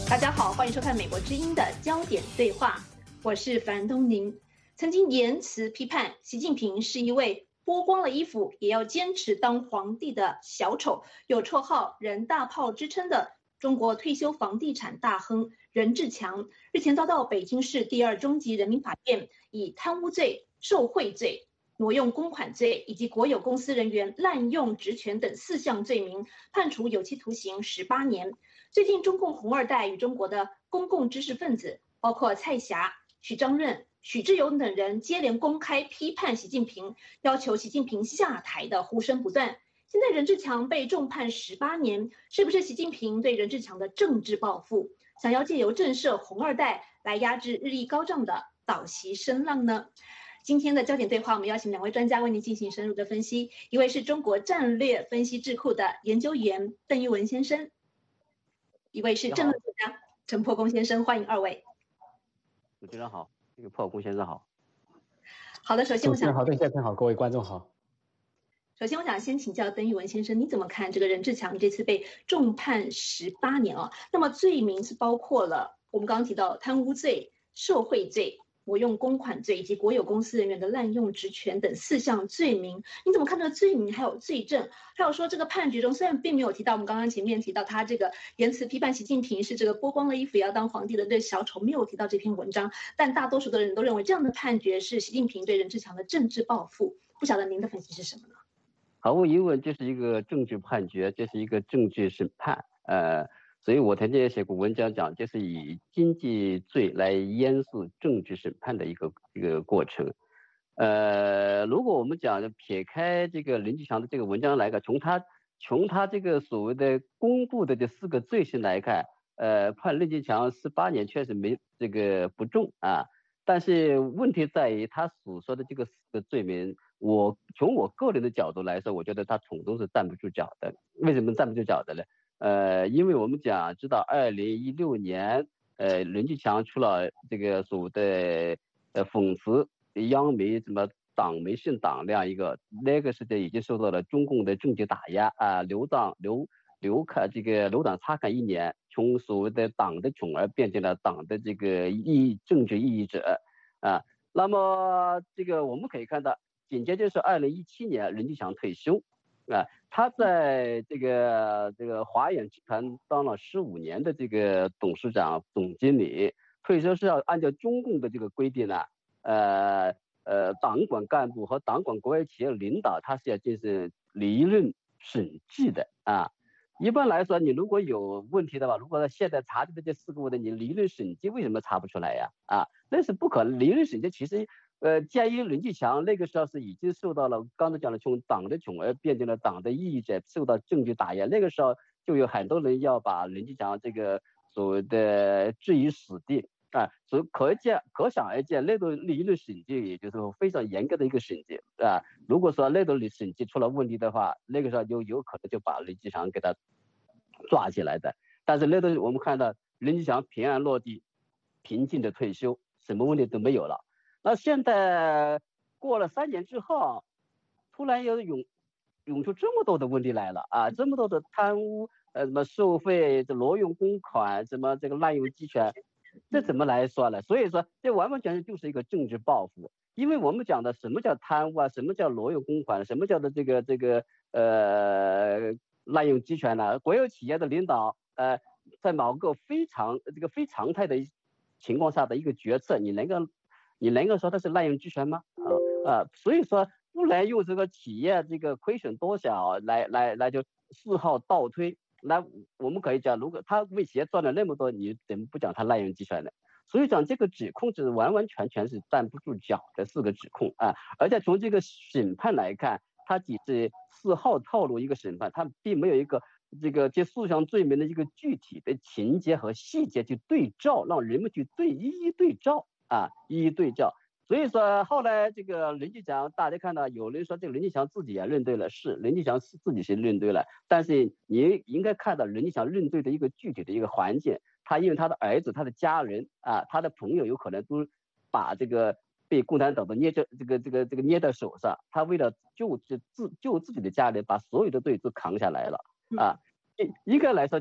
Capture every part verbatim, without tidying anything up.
大家好，欢迎收看美国之音的焦点对话，我是樊东宁。曾经言辞批判习近平是一位剥光了衣服也要坚持当皇帝的小丑，有绰号人大炮之称的中国退休房地产大亨任志强，日前遭到北京市第二中级人民法院以贪污罪、受贿罪、挪用公款罪以及国有公司人员滥用职权等四项罪名，判处有期徒刑十八年。最近，中共红二代与中国的公共知识分子，包括蔡霞、许章润、许志友等人，接连公开批判习近平，要求习近平下台的呼声不断。现在任志强被重判十八年，是不是习近平对任志强的政治报复，想要借由震慑红二代来压制日益高涨的倒习声浪呢？今天的焦点对话，我们邀请两位专家为您进行深入的分析。一位是中国战略分析智库的研究员邓玉文先生，一位是政论作家陈破公先生，欢迎二位。 主持人好，这个破公先生好。 好的，首先我想， 好，邓先生好，各位观众好。 首先我想先请教邓玉文先生，你怎么看这个任志强这次被重判十八年啊？那么罪名是包括了我们刚刚提到贪污罪、受贿罪、挪用公款罪以及国有公司人员的滥用职权等四项罪名，你怎么看这个罪名还有罪证？还有说这个判决中虽然并没有提到我们刚刚前面提到他这个言辞批判习近平是这个剥光了衣服也要当皇帝的这小丑，没有提到这篇文章，但大多数的人都认为这样的判决是习近平对任志强的政治报复。不晓得您的分析是什么呢？ 毫无疑问，这是一个政治判决，这是一个政治审判。呃。所以我曾经也写过文章讲，这是以经济罪来淹死政治审判的一个一个过程。呃，如果我们讲撇开这个任志强的这个文章来看，从他从他这个所谓的公布的这四个罪行来看，呃，判任志强十八年确实没这个不重啊。但是问题在于他所说的这个四个罪名，我从我个人的角度来说，我觉得他统统是站不住脚的。为什么站不住脚的呢？呃，因为我们讲知道，二零一六年，呃，任志强出了这个所谓的呃讽刺央媒什么党媒性党那样一个，那个时间已经受到了中共的政治打压啊，留党留留看这个留党察看一年，从所谓的党的宠儿变成了党的这个异政治异议者啊。那么这个我们可以看到，紧接着是二零一七年任志强退休。啊，他在这个这个华远集团当了十五年的这个董事长、总经理，退休是要按照中共的这个规定呢，呃呃，党管干部和党管国有企业领导，他是要进行理论审计的啊。一般来说，你如果有问题的话，如果现在查的这四个问题，你理论审计为什么查不出来呀？啊，那是不可能。理论审计其实。呃，鉴于任志强那个时候是已经受到了刚才讲的从党的宠儿变成了党的异议者，受到政治打压，那个时候就有很多人要把任志强这个所谓的置于死地啊，所以可见可想而知，那种理论审计也就是非常严格的一个审计啊。如果说那种审计出了问题的话，那个时候就有可能就把任志强给他抓起来的。但是那种我们看到任志强平安落地，平静的退休，什么问题都没有了。那现在过了三年之后，突然又涌涌出这么多的问题来了啊！这么多的贪污，呃，什么受贿、这挪用公款、什么这个滥用职权，这怎么来说呢？所以说，这完完全全就是一个政治报复。因为我们讲的什么叫贪污啊，什么叫挪用公款，什么叫做这个这个呃滥用职权呢？国有企业的领导，呃，在某个非常这个非常态的情况下的一个决策，你能够。你能够说它是滥用职权吗？啊啊，所以说不能用这个企业这个亏损多少来来来就事后倒推。那我们可以讲，如果他为企业赚了那么多，你怎么不讲他滥用职权呢？所以讲这个指控是完完全全是站不住脚的四个指控啊。而且从这个审判来看，他只是事后透露一个审判，他并没有一个这个这四项罪名的一个具体的情节和细节去对照，让人们去对一一对照。啊，一一对照，所以说后来这个任志强，大家看到有人说这个任志强自己也认对了，是任志强是自己是认对了，但是你应该看到任志强认对的一个具体的一个环境，他因为他的儿子、他的家人啊、他的朋友有可能都把这个被共产党的捏着这个这个这个捏在手上，他为了救自救自己的家人，把所有的罪都扛下来了啊。一个来说，就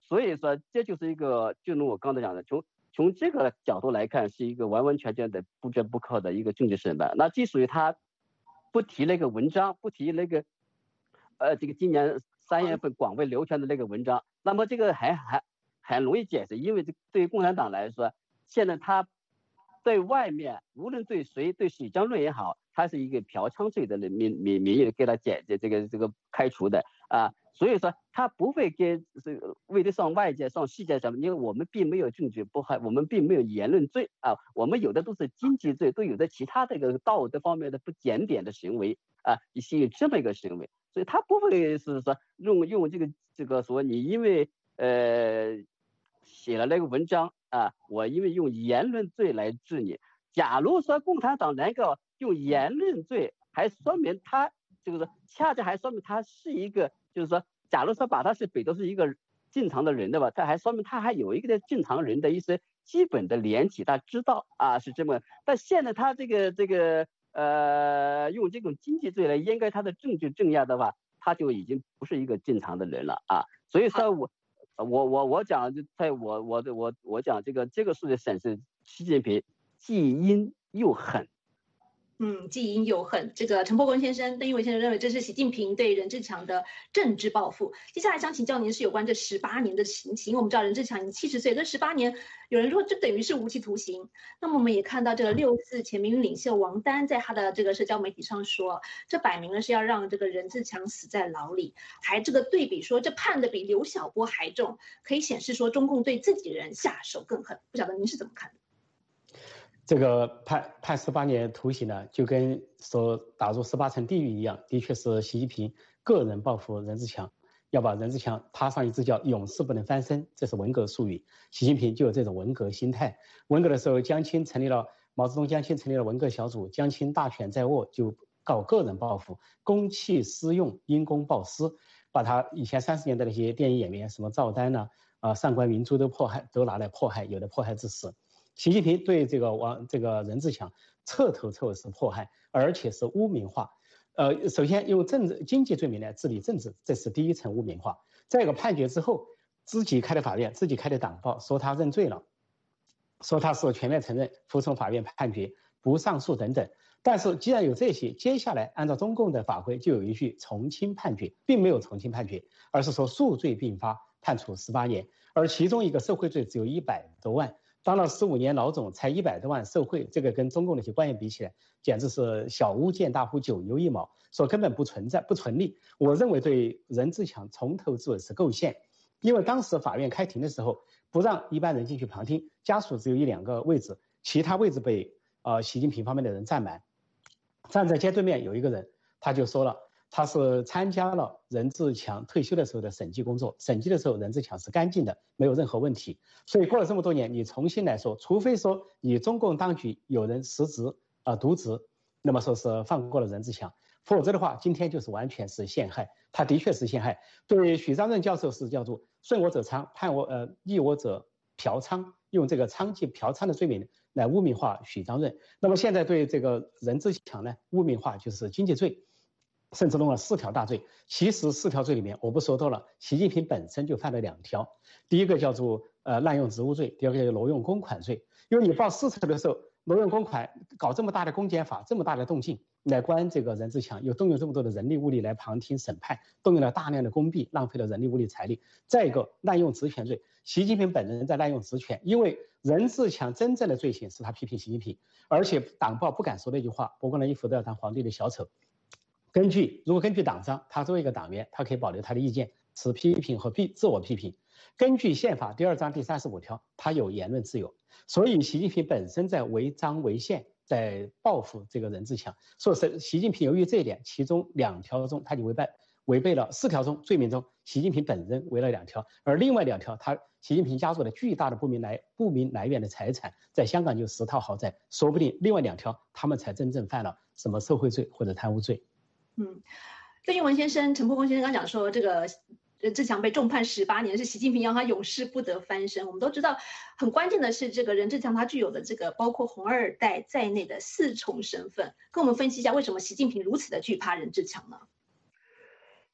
所以说这就是一个，就如我刚才讲的，从从这个角度来看，是一个完完全全的不折不扣的一个政治审判。那既属于他不提那个文章，不提那个呃这个今年三月份广为流传的那个文章，那么这个还还很容易解释，因为这对于共产党来说，现在他对外面无论对谁，对许章润也好，他是一个嫖娼罪的名名名义给他解这个这个开除的啊，所以说他不会跟这个为了上外界上世界上，因为我们并没有政治迫害，我们并没有言论罪啊，我们有的都是经济罪，都有的其他这个道德方面的不检点的行为啊，是有这么一个行为，所以他不会是说用用这个这个说你因为呃写了那个文章啊，我因为用言论罪来治你。假如说共产党能够用言论罪，还说明他就是说，恰恰还说明他是一个，就是说，假如说把他是比作是一个正常的人的吧，他还说明他还有一个正常人的一些基本的联系，他知道啊是这么。但现在他这个这个呃用这种经济罪来掩盖他的政治镇压的话，他就已经不是一个正常的人了啊。所以说我。我我我讲，在我我的我我讲这个这个数据显示，习近平既阴又狠。 嗯，既阴又恨。这个陈伯公先生、邓一文先生认为这是习近平对任志强的政治报复。接下来想请教您是有关这十八年的刑期，因为我们知道任志强已经七十岁，这十八年有人说这等于是无期徒刑。那么我们也看到这个六四前民运领袖王丹在他的这个社交媒体上说，这摆明了是要让这个任志强死在牢里，还这个对比说这判的比刘晓波还重，可以显示说中共对自己人下手更狠。不晓得您是怎么看的？ 这个判判十八年徒刑呢，就跟说打入十八层地狱一样，的确是习近平个人报复任志强，要把任志强踏上一只叫永世不能翻身，这是文革术语。习近平就有这种文革心态。文革的时候，江青成立了毛泽东江青成立了文革小组，江青大权在握，就搞个人报复，公器私用，因公报私，把他以前三十年代的一些电影演员，什么赵丹呢、啊、呃、上官云珠都迫害，都拿来迫害，有的迫害致死。习近平对这个王这个任志强彻头彻尾是迫害，而且是污名化。呃，首先用政治经济罪名来治理政治，这是第一层污名化。再一个判决之后，自己开的法院，自己开的党报说他认罪了，说他是全面承认，服从法院判决，不上诉等等。但是既然有这些，接下来按照中共的法规就有一句从轻判决，并没有从轻判决，而是说数罪并发，判处十八年，而其中一个受贿罪只有一百多万。当了十五年老总，才一百多万受贿，这个跟中共那些官员比起来，简直是小巫见大巫，九牛一毛，说根本不存在、不成立。我认为对任志强从头至尾是构陷，因为当时法院开庭的时候，不让一般人进去旁听，家属只有一两个位置，其他位置被呃习近平方面的人占满。站在街对面有一个人，他就说了。他是参加了任志强退休的时候的审计工作，审计的时候任志强是干净的，没有任何问题。所以过了这么多年，你重新来说，除非说你中共当局有人失职啊、呃、渎职，那么说是放过了任志强，否则的话，今天就是完全是陷害。他的确是陷害。对许章润教授是叫做顺我者昌，判我呃逆我者嫖娼，用这个娼妓嫖娼的罪名来污名化许章润。那么现在对这个任志强呢，污名化就是经济罪。甚至弄了四条大罪，其实四条罪里面我不说多了，习近平本身就犯了两条，第一个叫做呃滥用职务罪，第二个叫挪用公款罪。因为你报私仇的时候，挪用公款，搞这么大的公检法，这么大的动静来关这个任志强，又动用这么多的人力物力来旁听审判，动用了大量的公币，浪费了人力物力财力。再一个滥用职权罪，习近平本人在滥用职权，因为任志强真正的罪行是他批评习近平，而且党报不敢说那句话，剥光了衣服都要当皇帝的小丑。根据如果根据党章，他作为一个党员，他可以保留他的意见，持批评和批自我批评。根据宪法第二章第三十五条，他有言论自由。所以习近平本身在违章违宪，在报复这个任志强。所以是习近平由于这一点，其中两条中他就违背违背了四条中罪名中，习近平本人违了两条，而另外两条他习近平家族的巨大的不明来不明来源的财产，在香港就十套豪宅，说不定另外两条他们才真正犯了什么受贿罪或者贪污罪。 嗯，邓英文先生、陈伯公先生刚讲说，这个任志强被重判十八年，是习近平让他永世不得翻身。我们都知道，很关键的是，这个任志强他具有的这个包括红二代在内的四重身份。跟我们分析一下，为什么习近平如此的惧怕任志强呢？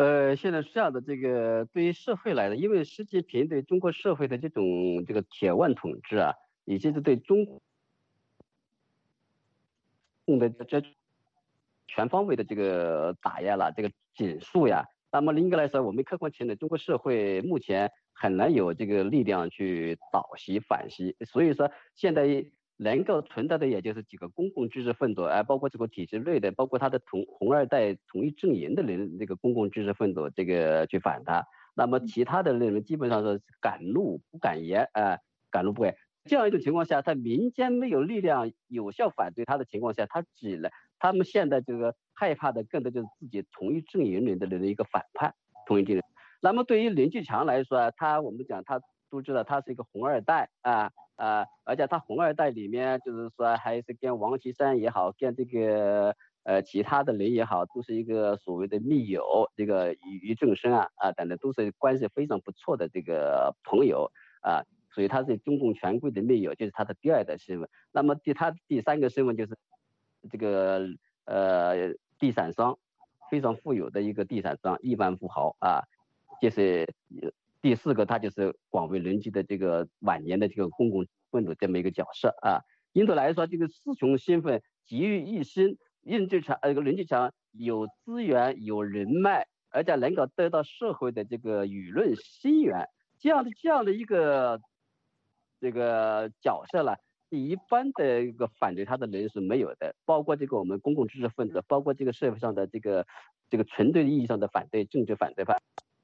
呃，现在是这样的，这个对于社会来的，因为习近平对中国社会的这种这个铁腕统治啊，以及是对中共的这全方位的这个打压了，这个紧束呀，那么应该来说，我们客观承认，中国社会目前很难有这个力量去倒习反习，所以说现在能够存在的也就是几个公共知识分子，哎，包括这个体制内的，包括他的同红二代同一阵营的人，这个公共知识分子这个去反他，那么其他的人基本上是敢怒不敢言，啊、呃，敢怒不敢言。这样一种情况下，在民间没有力量有效反对他的情况下，他只能，他们现在这个害怕的更多就是自己同一阵营里的人的一个反叛，同一阵营。那么对于林继强来说，他我们讲他都知道他是一个红二代啊啊，而且他红二代里面就是说还是跟王岐山也好，跟这个呃其他的人也好，都是一个所谓的密友，这个于于正声啊啊等等都是关系非常不错的这个朋友啊。所以他是中共权贵的密友，就是他的第二代身份。那么第他第三个身份就是这个呃地产商，非常富有的一个地产商，亿万富豪啊。就是第四个，他就是广为人知的这个晚年的这个公共分子这么一个角色啊。因此来说，这个四重身份集于一身，任志强呃任志强有资源有人脉，而且能够得到社会的这个舆论声援，这样的这样的一个。这个角色了，一般的一个反对他的人是没有的，包括这个我们公共知识分子，包括这个社会上的这个这个纯粹意义上的反对政治反对派，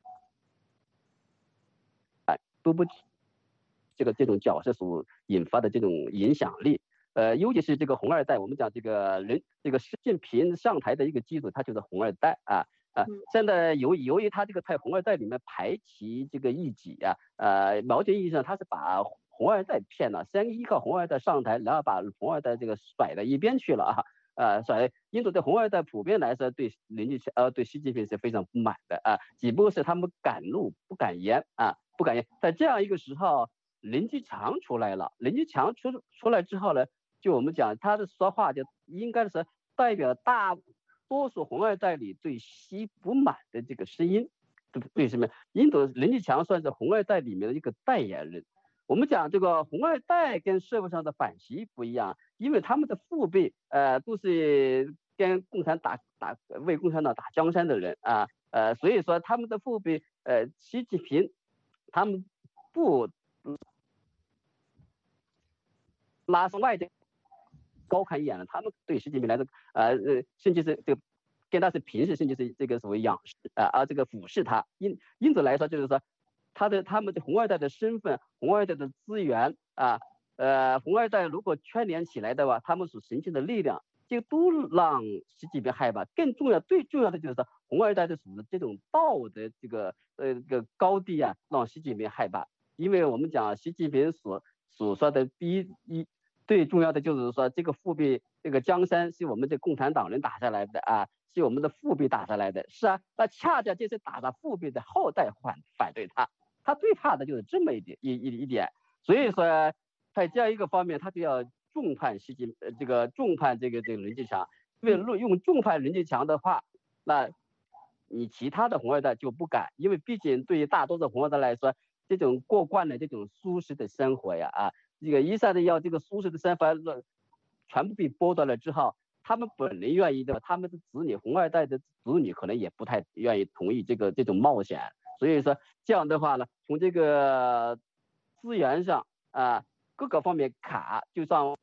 啊，都不这个这种角色所引发的这种影响力，呃，尤其是这个红二代，我们讲这个人这个习近平上台的一个基础，他就是红二代啊。啊，现在由由于他这个在红二代里面排其这个异己啊，呃，某种意义上他是把红二代骗了，先依靠红二代上台，然后把红二代这个甩到一边去了啊，呃，甩。因此对红二代普遍来说，对林继强呃对习近平是非常不满的啊，只不过是他们敢怒不敢言啊，不敢言。在这样一个时候，林继强出来了，林继强出出来之后呢，就我们讲他的说话就应该是代表大多数红二代里对习不满的这个声音，对对什么？因此林继强算是红二代里面的一个代言人。我们讲这个红二代跟社会上的反习不一样，因为他们的父辈呃都是跟共产打打为共产党打江山的人啊，呃所以说他们的父辈呃习近平他们不拉上外的高看一眼了，他们对习近平来说呃呃甚至是这个跟他是平视，甚至是这个所谓仰视啊啊这个俯视他，因因此来说就是说。他的他们的红二代的身份，红二代的资源啊，呃，红二代如果圈联起来的话，他们所形成的力量，就都让习近平害怕。更重要、最重要的就是说，红二代的属于这种道德这个呃这个高地啊，让习近平害怕。因为我们讲习近平所所说的第一一最重要的就是说，这个父辈这个江山是我们的共产党人打下来的啊。是我们的父辈打下来的，是啊，那恰恰就是打着父辈的后代反反对他。他最怕的就是这么一点一一一点，所以说在这样一个方面，他就要重判习近呃这个重判这个这个任继强，因为用重判任继强的话，那你其他的红二代就不敢，因为毕竟对于大多数红二代来说，这种过惯了这种舒适的生活呀啊，这个一下子要这个舒适的生活全部被剥夺了之后，他们本人愿意的，他们的子女红二代的子女可能也不太愿意同意这个这种冒险。所以说这样的话呢，从这个资源上啊各个方面卡，就像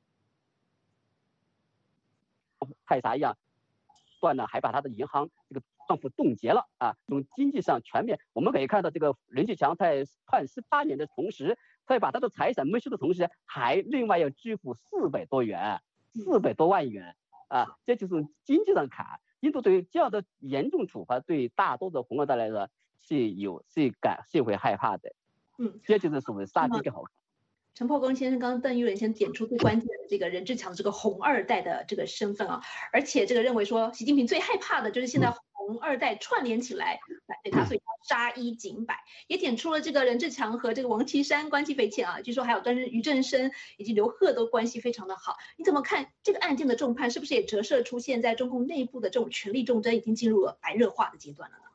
泰莎一样断了，还把他的银行这个账户冻结了啊。从经济上全面，我们可以看到这个任继强在判十八年的同时，在把他的财产没收的同时，还另外要支付四百多元、四百多万元啊，这就是经济上卡。印度对于这样的严重处罚，对大多数红二代来说。是有是感是会害怕的， 嗯， 这就是所谓杀鸡更好看。 陈破公先生，刚刚邓玉仁先点出最关键的这个任志强这个红二代的这个身份啊，而且这个认为说习近平最害怕的就是现在红二代串联起来反对他，所以要杀一儆百，也点出了这个任志强和这个王岐山关系匪浅啊，据说还有跟俞正声以及刘鹤都关系非常的好。你怎么看这个案件的重判，是不是也折射出现在中共内部的这种权力斗争已经进入了白热化的阶段了呢？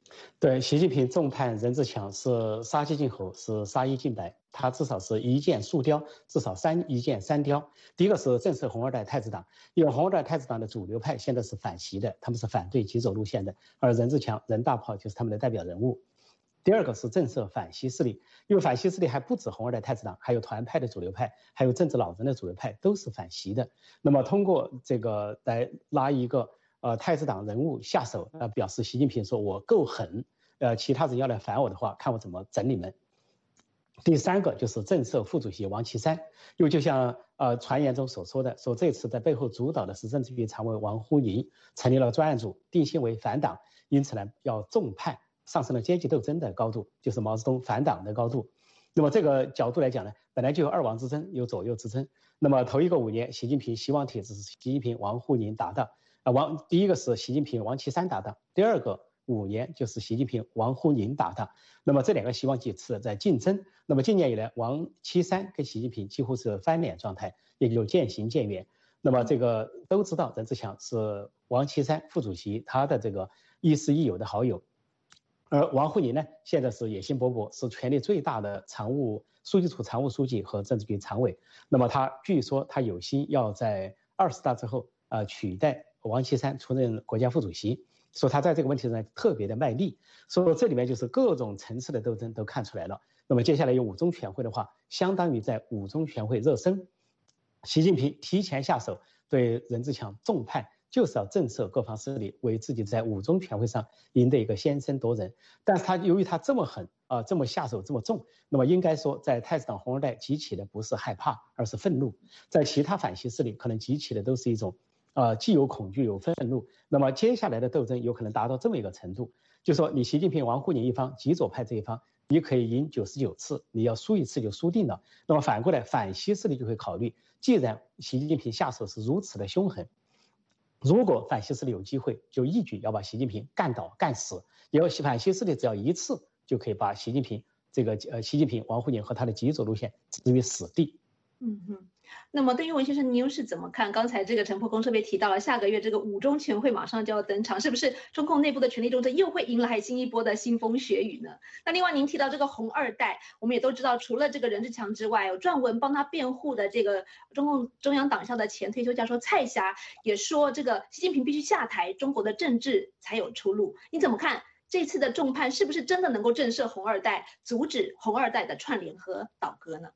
对，习近平重判任志强是杀鸡儆猴，是杀一儆百，他至少是一箭数雕，至少三一箭三雕。第一个是震慑红二代太子党，因为红二代太子党的主流派现在是反习的，他们是反对极左路线的，而任志强、任大炮就是他们的代表人物。第二个是震慑反西势力，因为反西势力还不止红二代太子党，还有团派的主流派，还有政治老人的主流派都是反习的。那么通过这个来拉一个呃太子党人物下手，呃表示习近平说我够狠，呃其他人要来反我的话，看我怎么整你们。第三个就是震慑副主席王岐山，因为就像呃传言中所说的，说这次在背后主导的是政治局常委王沪宁，成立了专案组，定性为反党，因此呢要重判。上升了阶级斗争的高度，就是毛泽东反党的高度。那么这个角度来讲呢，本来就有二王之争，有左右之争。那么头一个五年，习近平希望体制是习近平、王沪宁搭档，啊，王第一个是习近平、王岐山搭档，第二个五年就是习近平、王沪宁搭档。那么这两个希望几次在竞争。那么近年以来，王岐山跟习近平几乎是翻脸状态，也就渐行渐远。那么这个都知道，任志强是王岐山副主席他的这个亦师亦友的好友。而王沪宁呢，现在是野心勃勃，是权力最大的常务书记处常务书记和政治局常委。那么他据说他有心要在二十大之后，呃，取代王岐山出任国家副主席，说他在这个问题上特别的卖力。所以这里面就是各种层次的斗争都看出来了。那么接下来有五中全会的话，相当于在五中全会热身，习近平提前下手对任志强重判。就是要震慑各方势力，为自己在五中全会上赢得一个先声夺人。但是他由于他这么狠啊、呃，这么下手这么重，那么应该说在太子党红二代激起的不是害怕，而是愤怒；在其他反西势力可能激起的都是一种，呃，既有恐惧有愤怒。那么接下来的斗争有可能达到这么一个程度，就说你习近平、王沪宁一方，极左派这一方，你可以赢九十九次，你要输一次就输定了。那么反过来反西势力就会考虑，既然习近平下手是如此的凶狠。如果反西势力有机会，就一举要把习近平干倒干死。因为反西势力只要一次就可以把习近平这个呃习近平、王沪宁和他的极左路线置于死地。 嗯哼，那么邓玉文先生，您又是怎么看？刚才这个陈破公特别提到了，下个月这个五中全会马上就要登场，是不是中共内部的权力斗争又会迎来新一波的腥风血雨呢？那另外您提到这个红二代，我们也都知道，除了这个任志强之外，有撰文帮他辩护的这个中共中央党校的前退休教授蔡霞也说，这个习近平必须下台，中国的政治才有出路。你怎么看？这次的重判是不是真的能够震慑红二代，阻止红二代的串联和倒戈呢？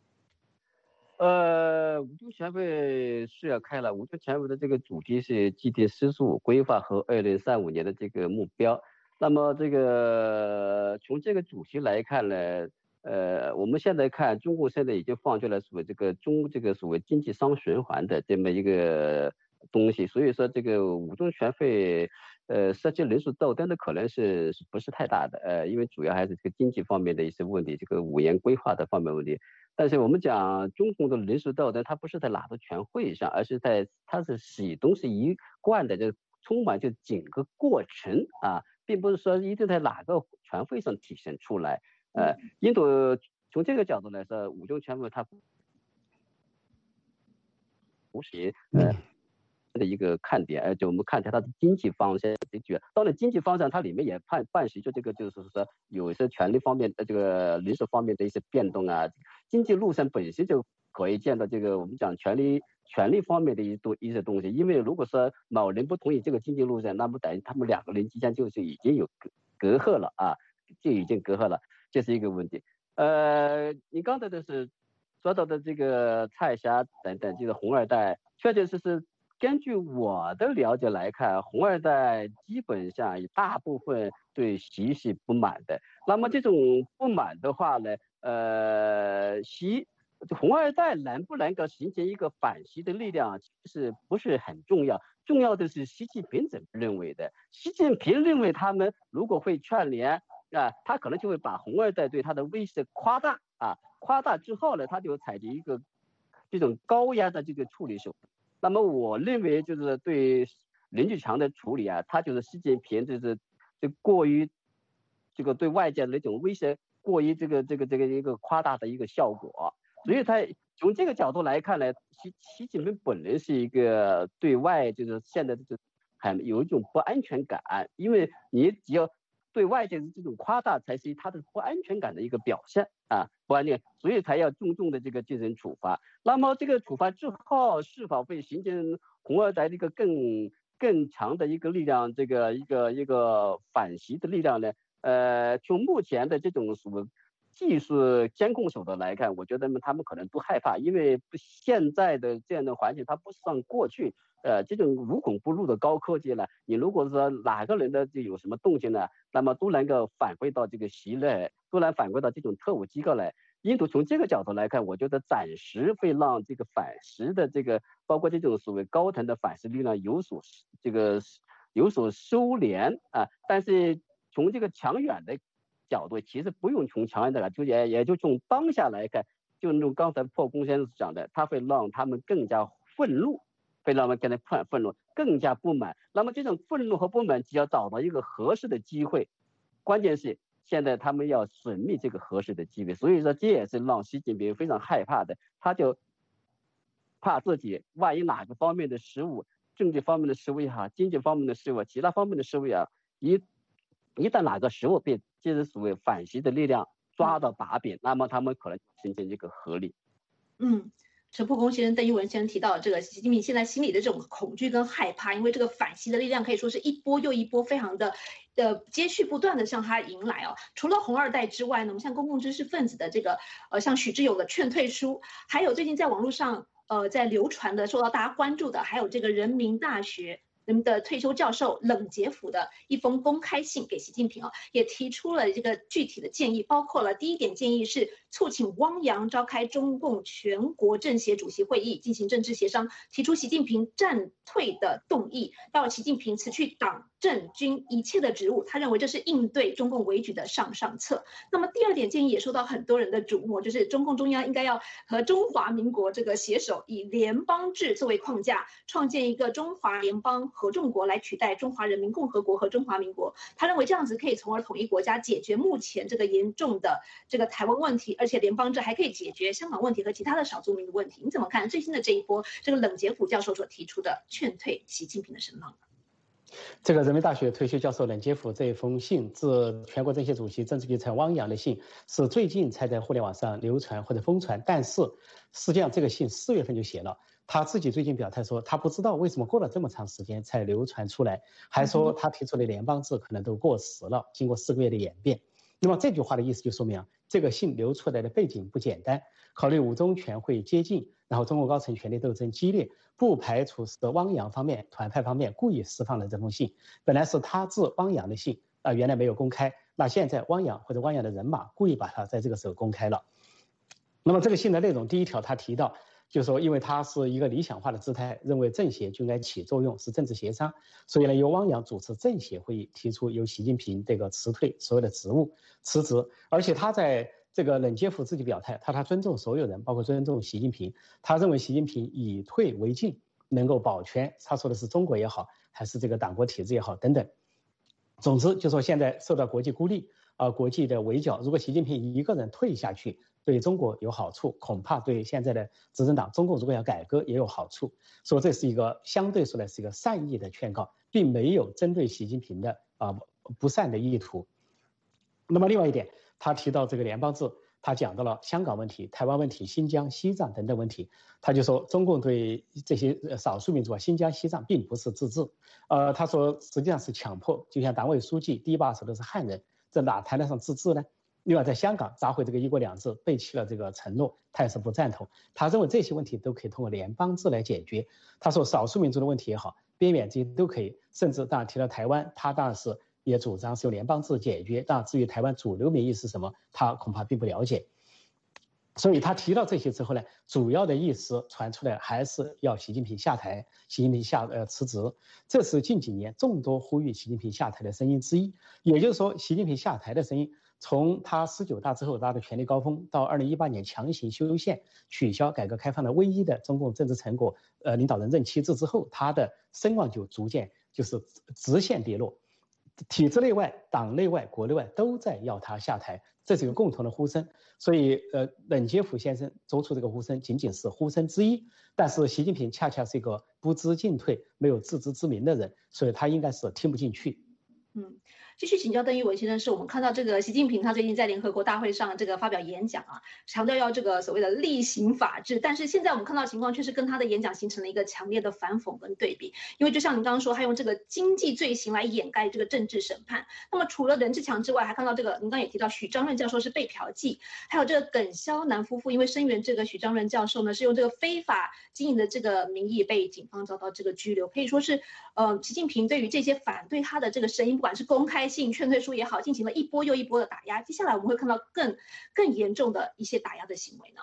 呃，五中全会是要开了。五中全会的这个主题是集体“十四五”规划和二零三五年的这个目标。那么这个从这个主题来看呢，呃，我们现在看中共现在已经放出了所谓这个中这个所谓经济双循环的这么一个东西，所以说这个五中全会，呃，涉及人数斗争的可能是是不是太大的？呃，因为主要还是这个经济方面的一些问题，这个五年规划的方面问题。但是我们讲中共的人数斗争，它不是在哪个全会上，而是在它是始终是一贯的，就充满就整个过程啊，并不是说一定在哪个全会上体现出来。呃，印度从这个角度来说，五中全会它不是呃。的一个看点，而且我们看起来它的经济方向的确，当然经济方向它里面也伴伴随着这个就是说有一些权力方面的这个人事方面的一些变动啊，经济路线本身就可以见到这个我们讲权力权力方面的一多一些东西，因为如果说某人不同意这个经济路线，那么等于他们两个人之间就是已经有隔隔阂了啊，就已经隔阂了，这是一个问题。呃，你刚才就是说到的这个蔡霞等等这个红二代，确确实实。根据我的了解来看，红二代基本上大部分对习是不满的。那么这种不满的话呢，呃，习红二代能不能够形成一个反习的力量，其实不是很重要。重要的是习近平怎么认为的。习近平认为他们如果会串联啊，他可能就会把红二代对他的威胁夸大啊，夸大之后呢，他就采取一个这种高压的这个处理手段。那么我认为就是对任志强的处理啊，他就是习近平就是就过于这个对外界的那种威胁过于这个这个这个一个夸大的一个效果，所以他从这个角度来看呢，习习近平本人是一个对外就是现在就是很有一种不安全感，因为你只要对外界的这种夸大，才是他的不安全感的一个表现啊，不安全，所以才要重重的这个进行处罚。那么这个处罚之后，是否会形成红二代的一个更更强的一个力量，这个一个一个反袭的力量呢？呃，从目前的这种什么技术监控手段来看，我觉得他们可能都害怕，因为现在的这样的环境，它不像过去。呃，这种无孔不入的高科技呢，你如果说哪个人的就有什么动静呢，那么都能够反馈到这个袭来，都能反馈到这种特务机构来。印度从这个角度来看，我觉得暂时会让这个反噬的这个，包括这种所谓高层的反噬力量有所这个有所收敛啊。但是从这个长远的角度，其实不用从长远的来，就也也就从当下来看，就用刚才破公先生讲的，他会让他们更加愤怒。会让他们更加愤怒，更加不满。那么这种愤怒和不满，只要找到一个合适的机会，关键是现在他们要损灭这个合适的机会。所以说，这也是让习近平非常害怕的。他就怕自己万一哪个方面的失误，政治方面的失误也好，经济方面的失误，其他方面的失误也好，一一旦哪个失误被这是所谓反袭的力量抓到把柄，那么他们可能形成一个合力。 嗯。陈破公先生、邓一文先生提到，这个习近平现在心里的这种恐惧跟害怕，因为这个反袭的力量可以说是一波又一波，非常的呃接续不断的向他迎来哦。除了红二代之外呢，我们像公共知识分子的这个呃，像许志友的劝退书，还有最近在网络上呃在流传的、受到大家关注的，还有这个人民大学的退休教授冷杰甫的一封公开信给习近平啊，也提出了这个具体的建议，包括了第一点建议是促请汪洋召开中共全国政协主席会议进行政治协商，提出习近平战退的动议，到习近平辞去党政军一切的职务，他认为这是应对中共危局的上上策。那么第二点建议也受到很多人的瞩目，就是中共中央应该要和中华民国这个携手，以联邦制作为框架，创建一个中华联邦合众国来取代中华人民共和国和中华民国。他认为这样子可以从而统一国家，解决目前这个严重的这个台湾问题，而且联邦制还可以解决香港问题和其他的少数民族问题。你怎么看最新的这一波这个冷杰甫教授所提出的劝退习近平的声浪？ 这个人民大学退休教授冷杰甫这一封信致全国政协主席政治局常汪洋的信，是最近才在互联网上流传或者疯传，但是实际上这个信四月份就写了。他自己最近表态说，他不知道为什么过了这么长时间才流传出来，还说他提出的联邦制可能都过时了，经过四个月的演变。那么这句话的意思就说明啊，这个信流出来的背景不简单，考虑五中全会接近，然后中国高层权力斗争激烈，不排除是汪洋方面、团派方面故意释放的这封信。本来是他致汪洋的信啊、呃，原来没有公开，那现在汪洋或者汪洋的人马故意把它在这个时候公开了。那么这个信的内容，第一条他提到，就是说，因为他是一个理想化的姿态，认为政协就应该起作用，是政治协商，所以呢，由汪洋主持政协会议，提出由习近平这个辞退所有的职务，辞职。而且他在这个冷杰甫自己表态，他他尊重所有人，包括尊重习近平，他认为习近平以退为进，能够保全，他说的是中国也好，还是这个党国体制也好等等。总之，就说现在受到国际孤立啊、呃，国际的围剿，如果习近平一个人退下去，对中国有好处，恐怕对现在的执政党中共如果要改革也有好处。所以这是一个相对说来是一个善意的劝告，并没有针对习近平的啊、呃、不善的意图。那么另外一点，他提到这个联邦制，他讲到了香港问题、台湾问题、新疆、西藏等等问题，他就说中共对这些少数民族啊，新疆、西藏并不是自治，呃，他说实际上是强迫，就像党委书记第一把手都是汉人，这哪谈得上自治呢？另外，在香港砸毁这个一国两制，背弃了这个承诺，他也是不赞同。他认为这些问题都可以通过联邦制来解决。他说，少数民族的问题也好，边远这些都可以，甚至当然提到台湾，他当然是也主张是由联邦制解决。当然，至于台湾主流民意是什么，他恐怕并不了解。所以他提到这些之后呢，主要的意思传出来还是要习近平下台，习近平下呃辞职。这是近几年众多呼吁习近平下台的声音之一。也就是说，习近平下台的声音，从他十九大之后他的权力高峰，到二零一八年强行修宪、取消改革开放的唯一的中共政治成果，呃，领导人任期制之后，他的声望就逐渐就是直线跌落。体制内外、党内外、国内外都在要他下台，这是一个共同的呼声。所以，呃，冷杰甫先生做出这个呼声，仅仅是呼声之一。但是，习近平恰恰是一个不知进退、没有自知之明的人，所以他应该是听不进去。 嗯，继续请教邓玉文先生，是我们看到这个习近平他最近在联合国大会上这个发表演讲啊，强调要这个所谓的厉行法治，但是现在我们看到情况却是跟他的演讲形成了一个强烈的反讽跟对比，因为就像您刚刚说，他用这个经济罪行来掩盖这个政治审判。那么除了任志强之外，还看到这个您刚刚也提到许章润教授是被嫖妓，还有这个耿肖南夫妇，因为声援这个许章润教授呢，是用这个非法经营的这个名义被警方遭到这个拘留，可以说是呃习近平对于这些反对他的这个声音，不管是公开性劝退书也好，进行了一波又一波的打压。接下来我们会看到更更严重的一些打压的行为呢。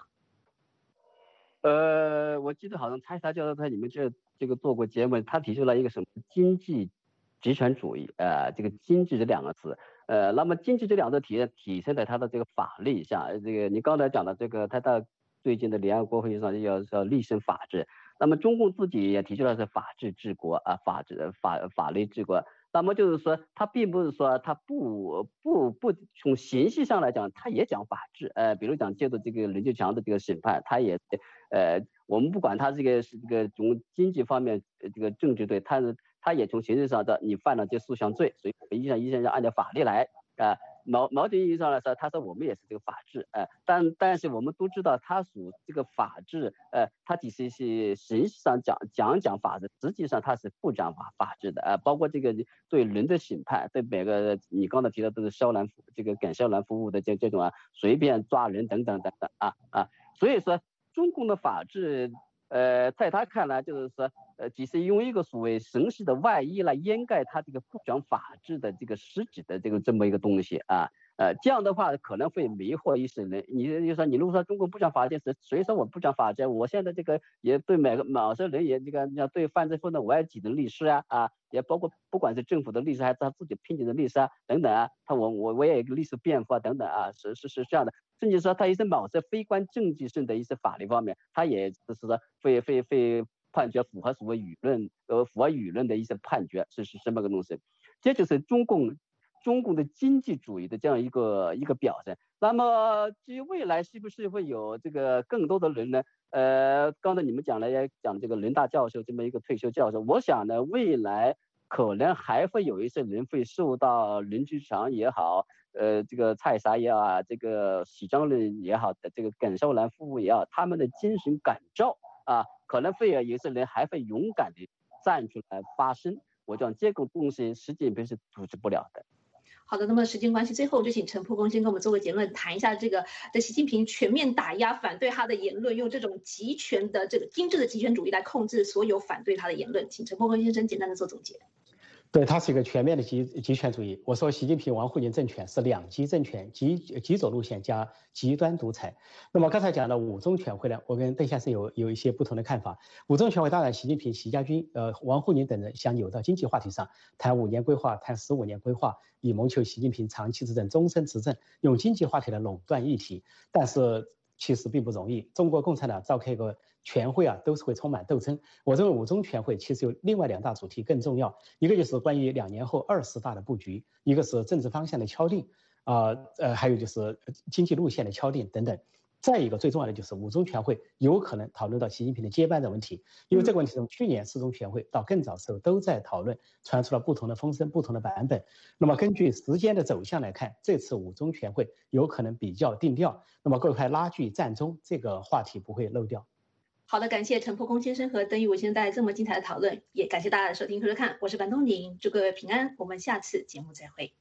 呃，我记得好像蔡沙教授在你们这这个做过节目，他提出了一个什么经济集权主义，呃，这个经济这两个词，呃，那么经济这两个字体体现在他的这个法律下，这个你刚才讲的这个，他到最近的联合国会上要要力胜法治，那么中共自己也提出了是法治治国啊，法治法法律治国。那么就是说，他并不是说他不不不从形式上来讲，他也讲法治，呃，比如讲借助这个任志强的这个审判，他也，呃，我们不管他这个是这个从经济方面这个政治罪，他是他也从形式上的你犯了这四项罪，所以实际上依然要按照法律来啊。呃某某种意义上来说，他说我们也是这个法治，呃，但但是我们都知道，他属这个法治，呃，他只是是形式上讲讲讲法治，实际上他是不讲法法治的，呃，包括这个对人的审判，对每个你刚才提到都是肖兰这个耿肖兰夫妇的这这种啊，随便抓人等等等等啊啊，所以说中共的法治。呃，在他看来，就是说，呃，只是用一个所谓形式的外衣来掩盖他这个不讲法治的这个实质的这个这么一个东西啊，呃，这样的话可能会迷惑一些人。你就说，你如果说中国不讲法治，谁谁说我不讲法治？我现在这个也对每个某些人也这个要对犯罪分子我也举的律师啊啊，也包括不管是政府的律师还是他自己聘请的律师啊等等啊，他我我我也有个律师辩护啊等等啊，是是是这样的。甚至说他一些某些非关政治性的一些法律方面，他也就是说会会会判决符合所谓舆论呃符合舆论的一些判决，是是这么个东西。这就是中共中共的经济主义的这样一个一个表现。那么至于未来是不是会有这个更多的人呢？呃，刚才你们讲了也讲这个人大教授这么一个退休教授，我想呢未来可能还会有一些人会受到任志强也好。呃，这个蔡沙也好，这个许章润也好的，这个耿肖兰夫妇也好，他们的精神感召啊，可能会有一些人还会勇敢的站出来发声。我讲这个东西习近平是阻止不了的。 好的，那么时间关系，最后就请陈破公先跟我们做个结论，谈一下这个的习近平全面打压反对他的言论，用这种集权的这个精致的集权主义来控制所有反对他的言论。请陈破公先生简单的做总结。 对，它是一个全面的集集权主义。我说习近平、王沪宁政权是两极政权，极极左路线加极端独裁。那么刚才讲的五中全会呢，我跟邓先生有有一些不同的看法。五中全会当然，习近平、习家军、呃王沪宁等人想扭到经济话题上，谈五年规划，谈十五年规划，以谋求习近平长期执政、终身执政，用经济话题来垄断议题。但是其实并不容易。中国共产党召开一个全会啊，都是会充满斗争。我认为五中全会其实有另外两大主题更重要，一个就是关于两年后二十大的布局，一个是政治方向的敲定，啊 呃, 呃还有就是经济路线的敲定等等。再一个最重要的就是五中全会有可能讨论到习近平的接班人问题，因为这个问题从去年四中全会到更早时候都在讨论，传出了不同的风声、不同的版本。那么根据时间的走向来看，这次五中全会有可能比较定调，那么各派拉锯战中，这个话题不会漏掉。 好的，感谢陈破公先生和邓玉文先生带来这么精彩的讨论，也感谢大家的收听和收看，我是樊东宁，祝各位平安，我们下次节目再会。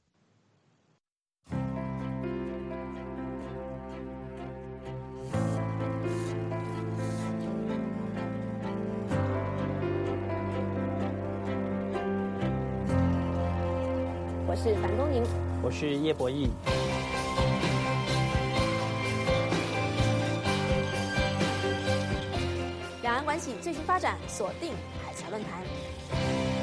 我是樊东宁， 我是叶博弈。 两岸关系最新发展，锁定海峡论坛。